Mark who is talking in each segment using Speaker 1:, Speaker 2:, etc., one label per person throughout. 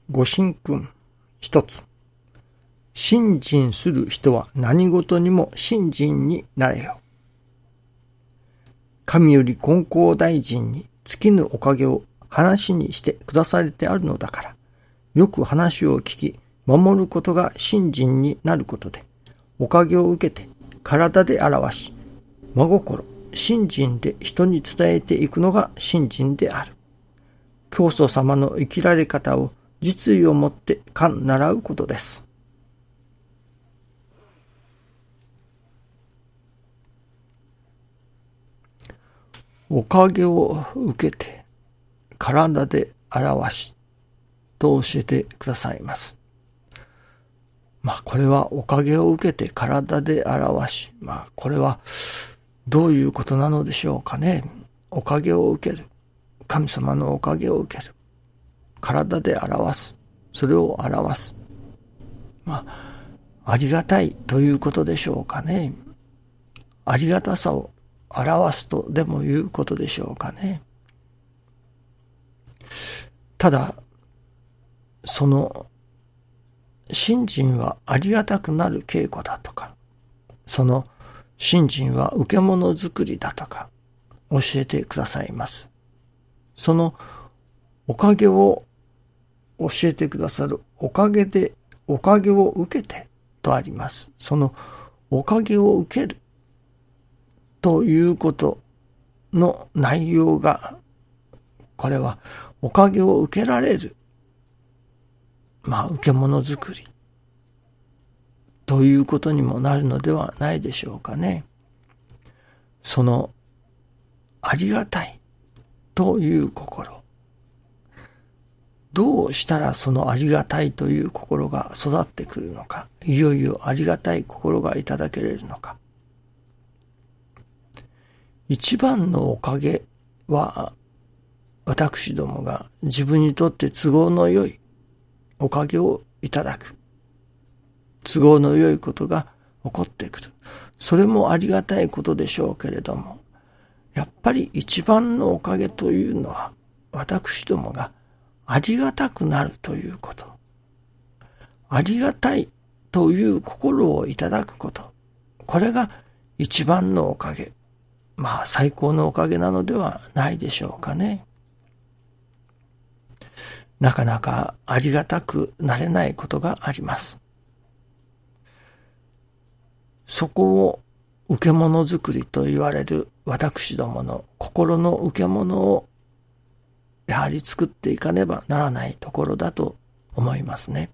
Speaker 1: ご神君一つ。信心する人は何事にも信心になれよ。神より金光大臣に尽きぬおかげを話にしてくだされてあるのだから、よく話を聞き、守ることが信心になることで、おかげを受けて体で表し、真心、信心で人に伝えていくのが信心である。教祖様の生きられ方を実意をもって習うことです。おかげを受けて体で表しと教えてくださいます。これはおかげを受けて体で表し、これはどういうことなのでしょうかね。おかげを受ける。神様のおかげを受ける。体で表す。それを表す。ありがたいということでしょうかね。ありがたさを表すとでもいうことでしょうかね。ただ、その信心はありがたくなる稽古だとか、その信心は受け物作りだとか教えてくださいます。そのおかげを教えてくださるおかげでおかげを受けてとあります。そのおかげを受けるということの内容が、これはおかげを受けられる、受け物作りということにもなるのではないでしょうかね。そのありがたいという心、どうしたらそのありがたいという心が育ってくるのか、いよいよありがたい心がいただけれるのか。一番のおかげは、私どもが自分にとって都合の良いおかげをいただく。都合の良いことが起こってくる。それもありがたいことでしょうけれども、やっぱり一番のおかげというのは、私どもがありがたくなるということ。ありがたいという心をいただくこと。これが一番のおかげ。最高のおかげなのではないでしょうかね。なかなかありがたくなれないことがあります。そこを受け物作りと言われる私どもの心の受け物をやはり作っていかねばならないところだと思いますね。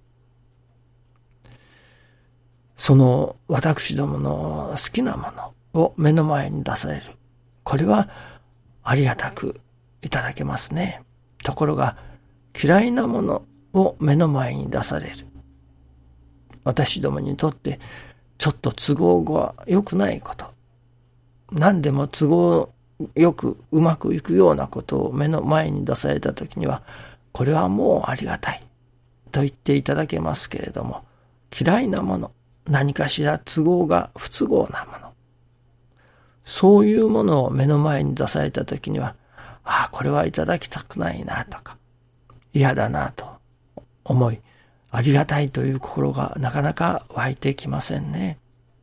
Speaker 1: その私どもの好きなものを目の前に出される。これはありがたくいただけますね。ところが嫌いなものを目の前に出される。私どもにとってちょっと都合が良くないこと。何でも都合よくうまくいくようなことを目の前に出されたときには、これはもうありがたいと言っていただけますけれども、嫌いなもの、何かしら都合が不都合なもの、そういうものを目の前に出されたときには、これはいただきたくないなとか、嫌だなと思い、ありがたいという心がなかなか湧いてきませんね。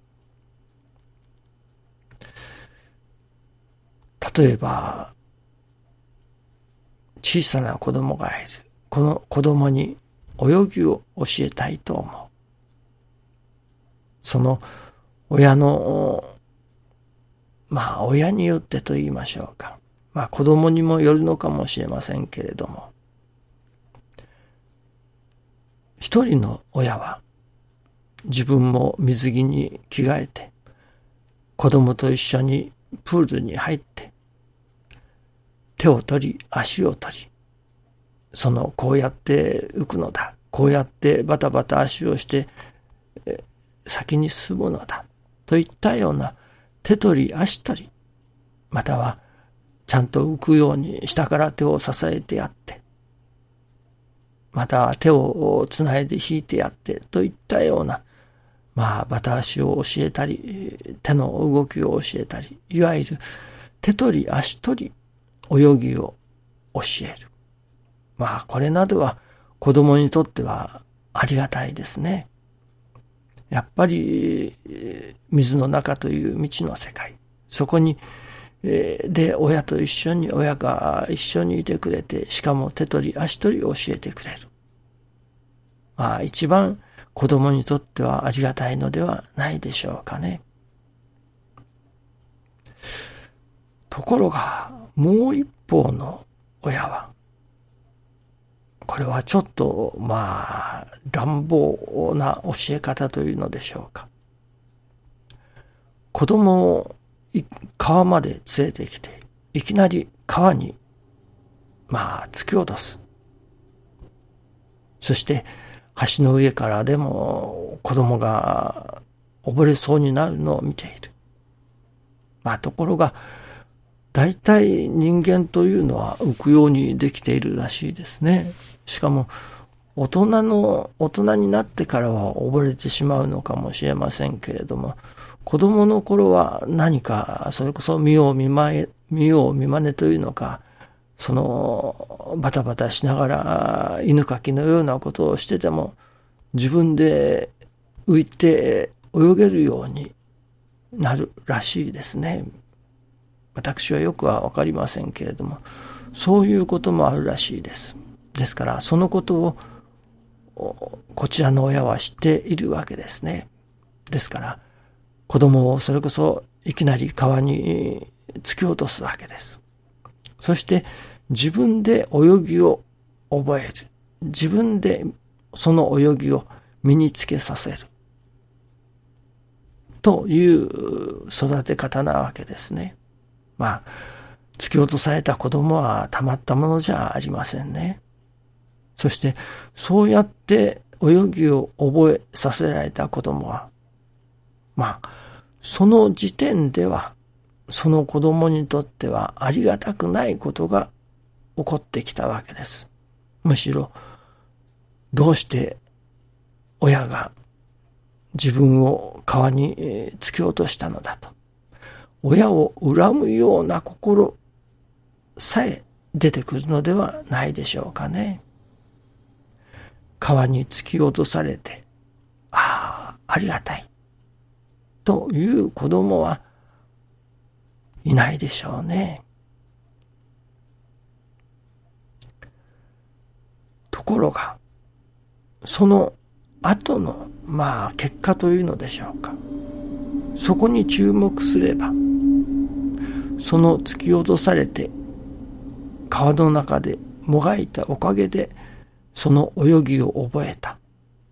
Speaker 1: 例えば、小さな子供がいる。この子供に泳ぎを教えたいと思う。その親の、親によってと言いましょうか。子供にもよるのかもしれませんけれども、一人の親は自分も水着に着替えて、子供と一緒にプールに入って、手を取り足を取り、こうやって浮くのだ、こうやってバタバタ足をして先に進むのだといったような手取り足取り、またはちゃんと浮くように下から手を支えてやって、また手をつないで引いてやってといったような、バタ足を教えたり、手の動きを教えたり、いわゆる手取り足取り泳ぎを教える。これなどは子供にとってはありがたいですね。やっぱり水の中という未知の世界、そこにで親が一緒にいてくれて、しかも手取り足取り教えてくれる。一番子供にとってはありがたいのではないでしょうかね。ところがもう一方の親は、これはちょっと乱暴な教え方というのでしょうか。子供を川まで連れてきて、いきなり川に突き落とす。そして橋の上からでも子供が溺れそうになるのを見ている。ところが大体人間というのは浮くようにできているらしいですね。しかも大人になってからは溺れてしまうのかもしれませんけれども、子供の頃は何かそれこそ見よう見まねというのか、バタバタしながら犬かきのようなことをしてても自分で浮いて泳げるようになるらしいですね。私はよくはわかりませんけれども、そういうこともあるらしいです。ですからそのことをこちらの親は知っているわけですね。ですから子供をそれこそいきなり川に突き落とすわけです。そして自分で泳ぎを覚える。自分でその泳ぎを身につけさせる。という育て方なわけですね。突き落とされた子供はたまったものじゃありませんね。そしてそうやって泳ぎを覚えさせられた子供は、その時点ではその子供にとってはありがたくないことが起こってきたわけです。むしろどうして親が自分を川に突き落としたのだと、親を恨むような心さえ出てくるのではないでしょうかね。川に突き落とされて、ありがたいという子供はいないでしょうね。ところがその後の結果というのでしょうか。そこに注目すれば、その突き落とされて川の中でもがいたおかげでその泳ぎを覚えた。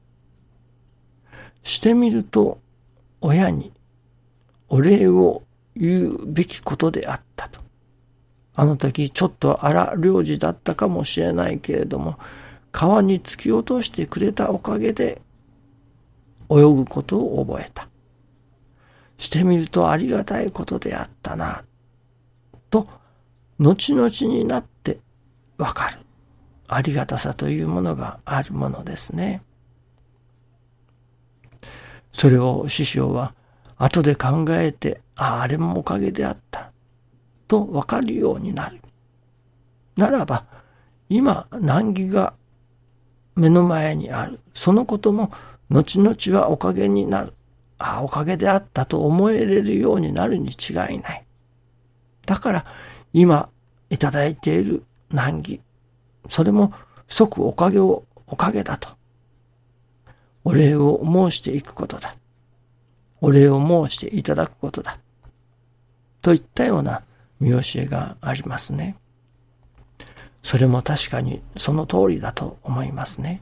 Speaker 1: してみると親にお礼を言うべきことであったと。あの時ちょっと荒療治だったかもしれないけれども、川に突き落としてくれたおかげで泳ぐことを覚えた。してみるとありがたいことであったなと、後々になってわかるありがたさというものがあるものですね。それを師匠は後で考えて、あれもおかげであったとわかるようになる。ならば今難儀が目の前にある、そのことも後々はおかげになる。おかげであったと思えれるようになるに違いない。だから今いただいている難儀、それも即おかげだと。お礼を申していくことだ。お礼を申していただくことだ。といったような見教えがありますね。それも確かにその通りだと思いますね。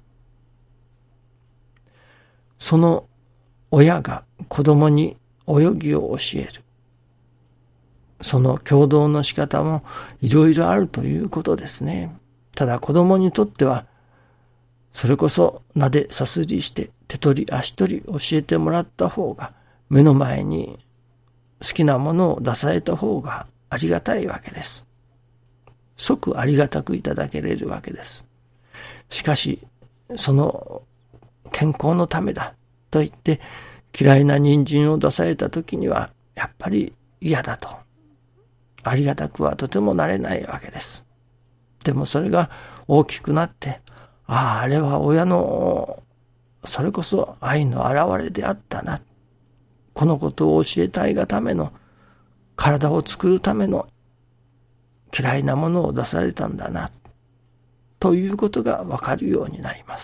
Speaker 1: その親が子供に泳ぎを教える。その教導の仕方もいろいろあるということですね。ただ子供にとっては、それこそなでさすりして手取り足取り教えてもらった方が、目の前に好きなものを出された方がありがたいわけです。即ありがたくいただけれるわけです。しかし、その健康のためだと言って嫌いな人参を出された時にはやっぱり嫌だと。ありがたくはとてもなれないわけです。でもそれが大きくなって、 あれは親の、それこそ愛の表れであったな。このことを教えたいがための、体を作るための嫌いなものを出されたんだな。ということがわかるようになります。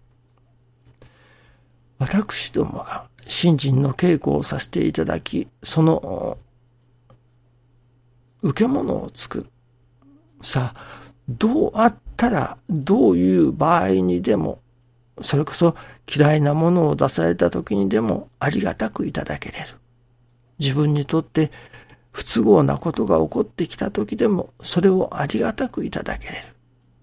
Speaker 1: 私どもが信心の稽古をさせていただき、その受け物を作る。さあ、どうあったら、どういう場合にでも、それこそ嫌いなものを出された時にでもありがたくいただけれる。自分にとって不都合なことが起こってきた時でも、それをありがたくいただけれる。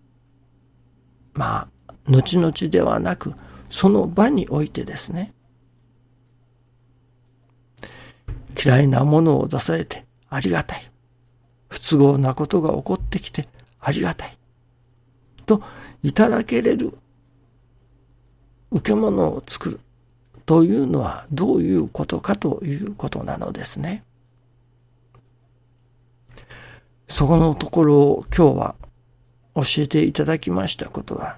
Speaker 1: まあ、後々ではなく、その場においてですね、嫌いなものを出されてありがたい。不都合なことが起こってきてありがたい。といただけれる受け物を作るというのはどういうことかということなのですね。そこのところを今日は教えていただきましたことは、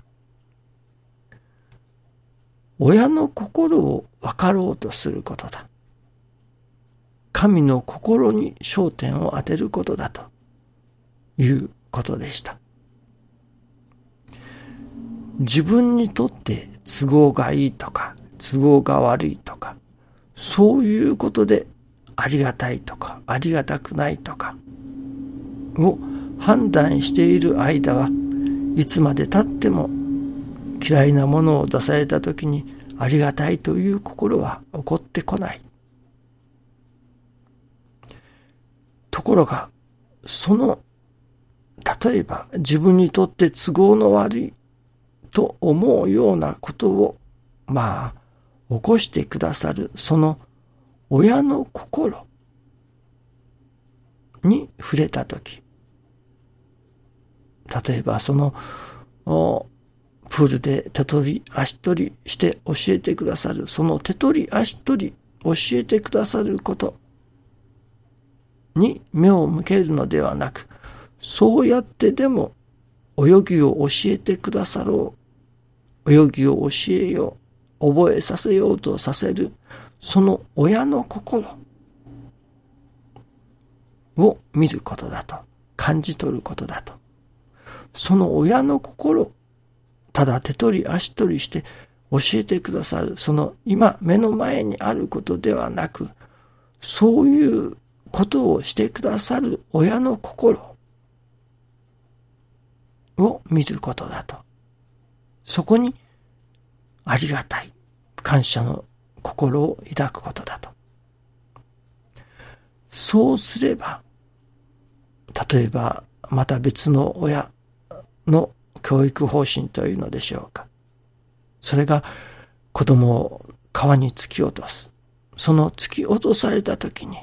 Speaker 1: 親の心を分かろうとすることだ。神の心に焦点を当てることだということでした。自分にとって都合がいいとか都合が悪いとか、そういうことでありがたいとかありがたくないとかを判断している間はいつまで経っても嫌いなものを出されたときにありがたいという心は起こってこない。ところが、例えば自分にとって都合の悪いと思うようなことを、起こしてくださる、その親の心に触れたとき、例えばプールで手取り足取りして教えてくださる、その手取り足取り教えてくださることに目を向けるのではなく、そうやってでも泳ぎを教えてくださろう、泳ぎを教えよう、覚えさせようとさせる、その親の心を見ることだと、感じ取ることだと。その親の心、ただ手取り足取りして教えてくださる、その今目の前にあることではなく、そういうことをしてくださる親の心を見ることだと。そこにありがたい、感謝の心を抱くことだと。そうすれば、例えばまた別の親の教育方針というのでしょうか。それが子供を川に突き落とす。その突き落とされたときに、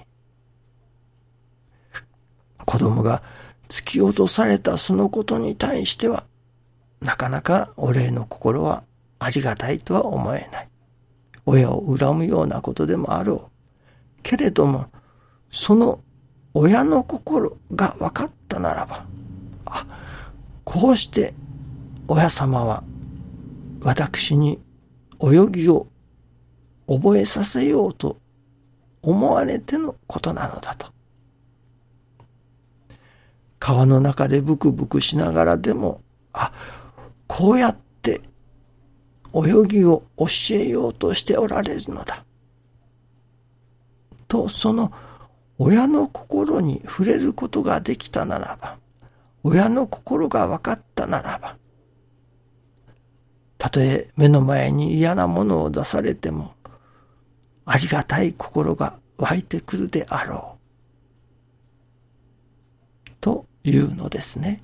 Speaker 1: 子供が突き落とされたそのことに対しては、なかなかお礼の心はありがたいとは思えない。親を恨むようなことでもあろう。けれども、その親の心が分かったならば、こうして親様は私に泳ぎを覚えさせようと思われてのことなのだと。川の中でブクブクしながらでも、こうやって泳ぎを教えようとしておられるのだ。と、その親の心に触れることができたならば、親の心が分かったならば、たとえ目の前に嫌なものを出されても、ありがたい心が湧いてくるであろう。というのですね。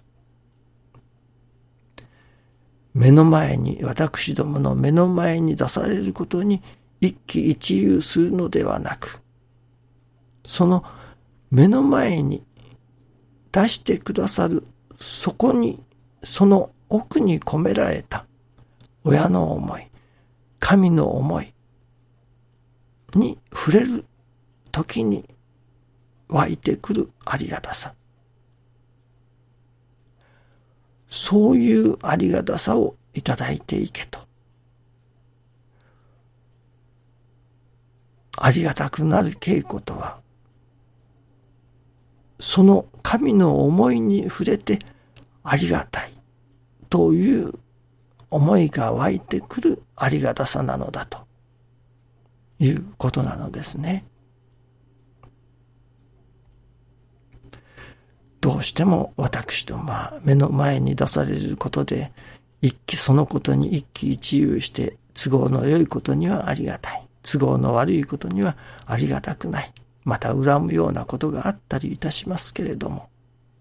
Speaker 1: 私どもの目の前に出されることに一喜一憂するのではなく、その目の前に出してくださる、そこに、その奥に込められた親の思い、神の思いに触れるときに湧いてくるありがたさ。そういうありがたさをいただいていけと。ありがたくなる稽古とは、その神の思いに触れてありがたいという思いが湧いてくるありがたさなのだということなのですね。どうしても私どもは目の前に出されることでそのことに一喜一憂して都合の良いことにはありがたい。都合の悪いことにはありがたくない。また恨むようなことがあったりいたしますけれども、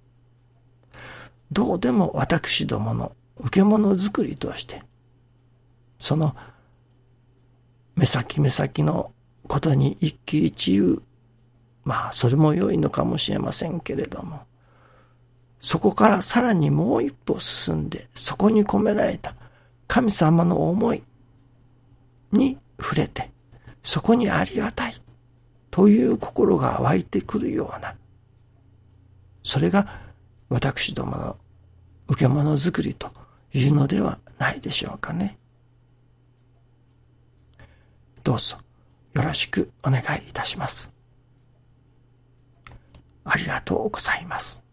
Speaker 1: どうでも私どもの受け物作りとして、その目先目先のことに一喜一憂、それも良いのかもしれませんけれども、そこからさらにもう一歩進んで、そこに込められた神様の思いに触れて、そこにありがたいという心が湧いてくるような、それが私どもの受け物作りというのではないでしょうかね。どうぞよろしくお願いいたします。ありがとうございます。